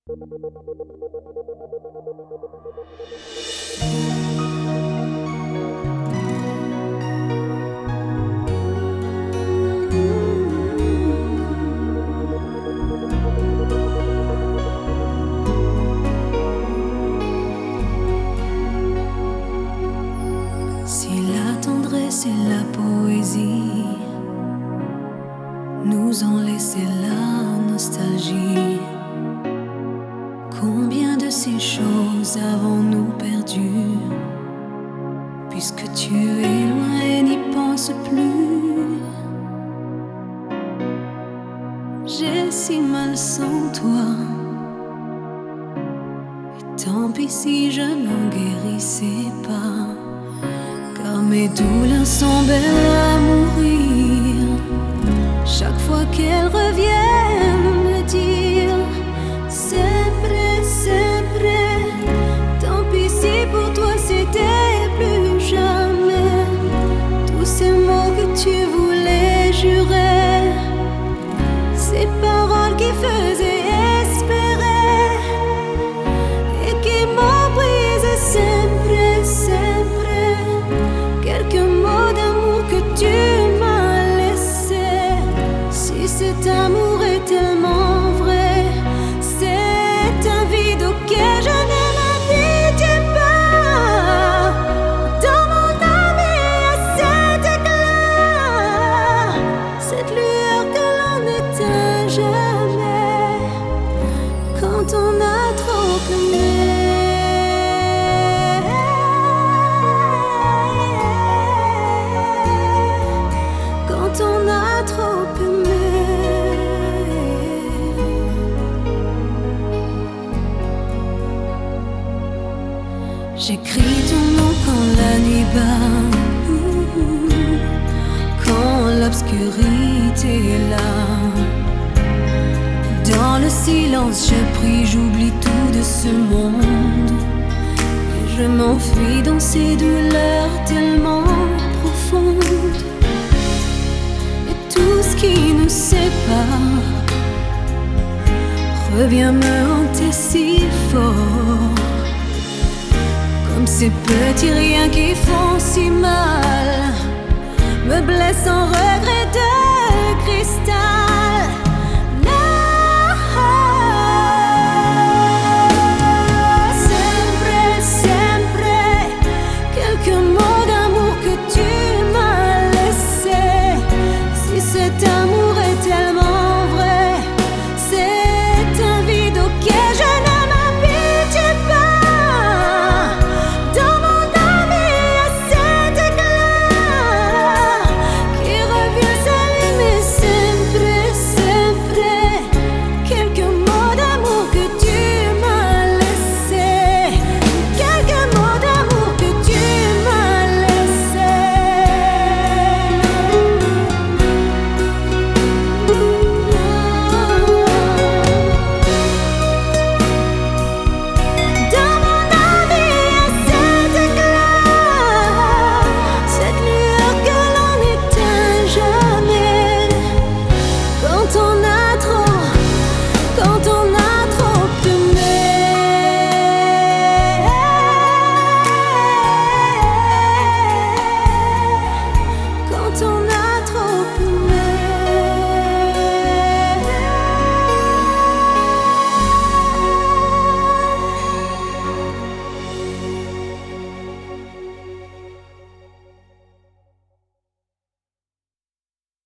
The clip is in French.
Si la tendresse et la poésie nous ont laissé la nostalgie, combien de ces choses avons-nous perdu? Puisque tu es loin et n'y pense plus, j'ai si mal sans toi. Et tant pis si je n'en guérissais pas, car mes douleurs sont belles à mourir. Chaque fois qu'elles reviennent me dire sempre, sempre. Tant pis si pour toi c'était plus jamais. Tous ces mots que tu voulais jurer, ces paroles qui faisaient espérer et qui m'ont brisé sempre, sempre. Quelques mots d'amour que tu m'as laissé. Si cet amour est tellement vrai, c'est un vide auquel je ne m'habitue pas. Dans mon âme il y a cet éclat, cette lueur que l'on n'éteint jamais quand on a trop aimé. Quand on a trop aimé. J'écris ton nom quand la nuit bat, quand l'obscurité est là. Dans le silence je prie, j'oublie tout de ce monde et je m'enfuis dans ces douleurs tellement profondes. Et tout ce qui nous sépare revient me hanter si fort, comme ces petits riens qui font si mal, me blessent en regret de cristal.